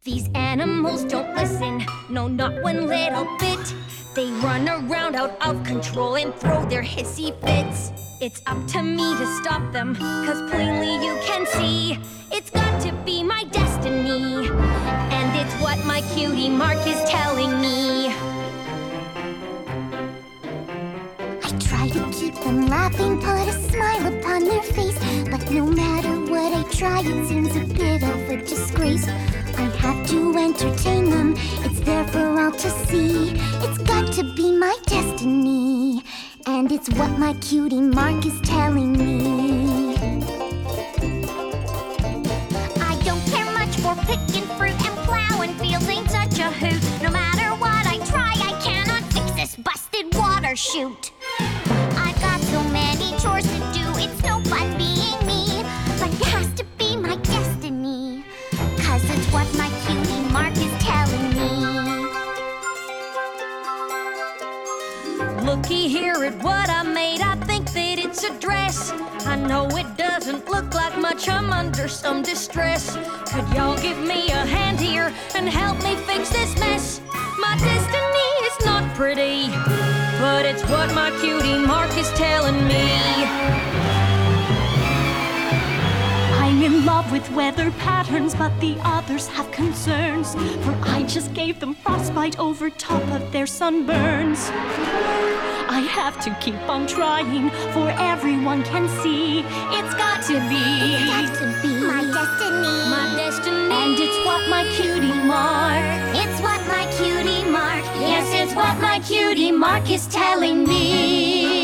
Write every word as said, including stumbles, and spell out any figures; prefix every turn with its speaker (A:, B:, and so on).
A: These animals don't listen, no, not one little bit. They run around out of control and throw their hissy fits. It's up to me to stop them, cause plainly you can see it's got to be my destiny, and it's what my cutie mark is telling me.
B: I try to keep them laughing, put a smile upon their face, but no matter what I try, it seems a bit of a disgrace. I have to entertain them, it's there for all to see. It's got to be my destiny, and it's what my cutie mark is telling me. I don't care much for picking fruit, and plowing fields ain't such a hoot. No matter what I try, I cannot fix this busted water chute. I've got so many chores to do, it's no fun being me, but it has to be my destiny, cause it's what my cutie mark is telling me.
A: Looky here at what I made, I think that it's a dress. I know it doesn't look like much, I'm under some distress. Could y'all give me a hand here and help me fix this mess? My destiny is not pretty, but it's what my cutie mark is telling me.
C: I'm in love with weather patterns, but the others have concerns, for I just gave them frostbite over top of their sunburns. I have to keep on trying, for everyone can see it's got to be,
B: It's got to be my destiny,
A: My destiny,
C: and it's what my cutie mark.
B: it's what my cutie mark,
C: Yes, it's what my cutie mark is telling me.